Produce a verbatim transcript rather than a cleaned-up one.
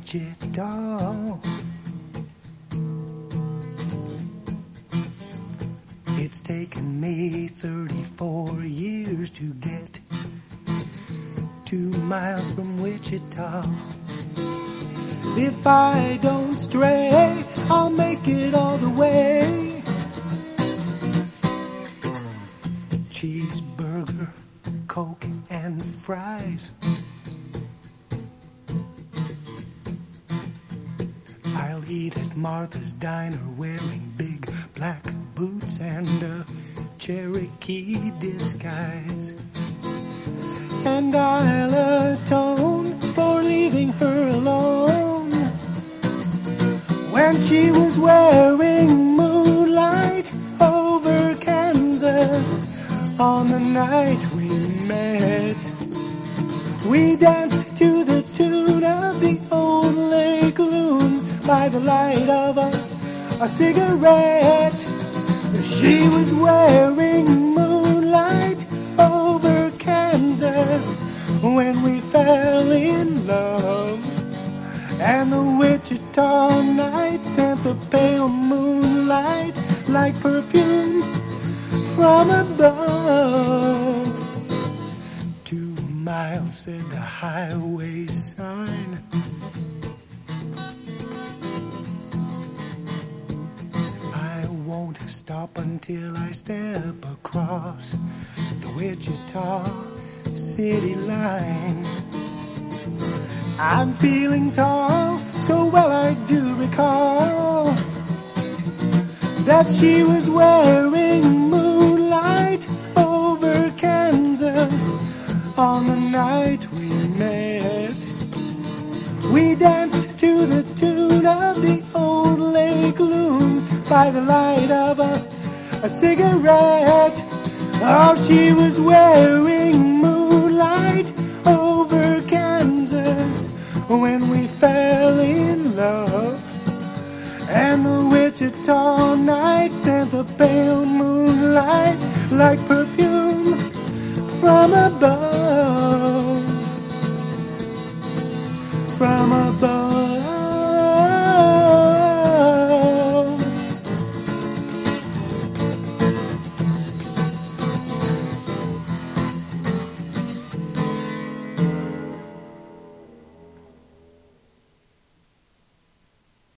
Wichita. It's taken me thirty-four years to get two miles from Wichita. If I don't stray, I'll make it all the way. Cheeseburger, Coke, and fries. I'll eat at Martha's Diner wearing big black boots and a Cherokee disguise. And I'll atone for leaving her alone when she was wearing moonlight over Kansas. On the night we met, we danced to the tune of the old Lake Loon by the light of a, a cigarette. She was wearing moonlight over Kansas when we fell in love. And the Wichita night sent the pale moonlight like perfume from above. Two miles, said the highway sign. I won't stop until I step across the Wichita city line. I'm feeling tall, so well I do recall that she was wearing moonlight over Kansas. On the night we met, we danced to the tune of the old Lake Loon by the light of a, a cigarette. Oh, she was wearing moonlight over Kansas when we fell in love. And the Wichita night sent the pale moonlight like perfume from above.